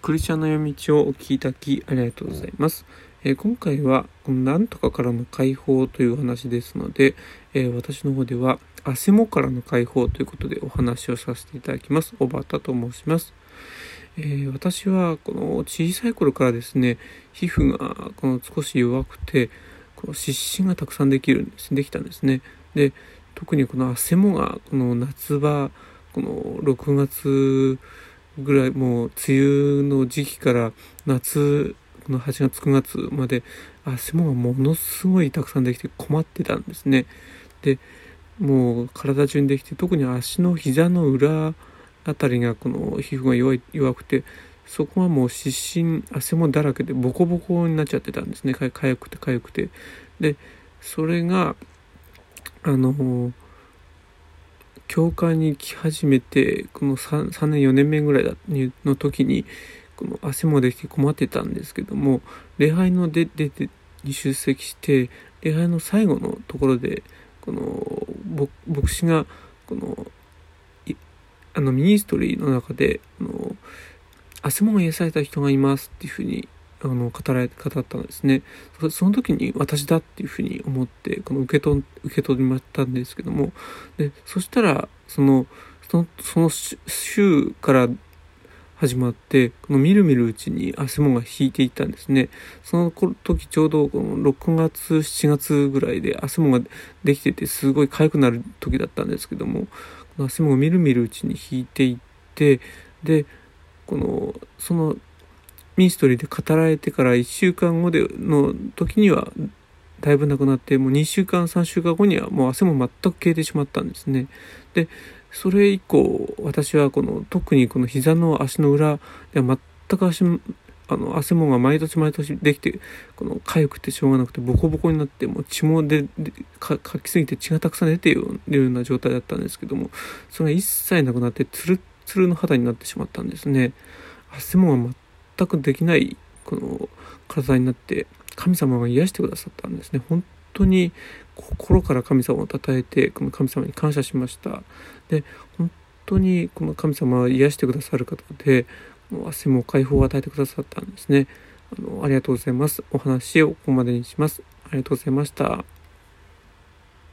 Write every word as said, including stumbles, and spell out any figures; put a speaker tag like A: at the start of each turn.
A: クリスチャンの読み道をお聞きいただきありがとうございます。えー、今回はこのなんとかからの解放という話ですので、えー、私の方ではあせもからの解放ということでお話をさせていただきます。小畑と申します。えー、私はこの小さい頃からですね、皮膚がこの少し弱くて、この湿疹がたくさんできるんですできたんですね。で、特にこのあせもがこの夏場、このろくがつぐらい、もう梅雨の時期から夏このはちがつくがつまであせもがものすごいたくさんできて困ってたんですね。で、もう体中にできて、特に足の膝の裏あたりがこの皮膚が弱い弱くて、そこはもう湿疹あせもだらけでボコボコになっちゃってたんですね。かゆくてかゆくて、でそれがあの教会に来始めてこの 3, 3年よねんめぐらいだの時にこのあせもできて困ってたんですけども、礼拝の出てに出席して礼拝の最後のところでこの牧師がこのあのミニストリーの中であのあせもが癒された人がいますっていうふうにあの語られ語ったんですね。その時に私だっていうふうに思ってこの受け取受け取りましたんですけども、でそしたらそのそのその週から始まってこのみるみるうちにあせもが引いていったんですね。その時ちょうどこのろくがつしちがつぐらいであせもができててすごい痒くなる時だったんですけども、このあせもがみるみるうちに引いていって、でこのそのミニストリーで語られてからいっしゅうかんごでの時にはだいぶなくなって、もうにしゅうかんさんしゅうかんごにはもう汗も全く消えてしまったんですね。でそれ以降私はこの特にこの膝の足の裏では全く足あの汗もが毎年毎年できて、この痒くてしょうがなくてボコボコになって、もう血もででかかきすぎて血がたくさん出ているような状態だったんですけども、それが一切なくなってツルッツルの肌になってしまったんですね。汗もが全くできないこの体になって神様が癒してくださったんですね。本当に心から神様を称えてこの神様に感謝しました。で本当にこの神様は癒してくださる方で、汗も解放を与えてくださったんですね。あのありがとうございます。お話をここまでにします。ありがとうございました。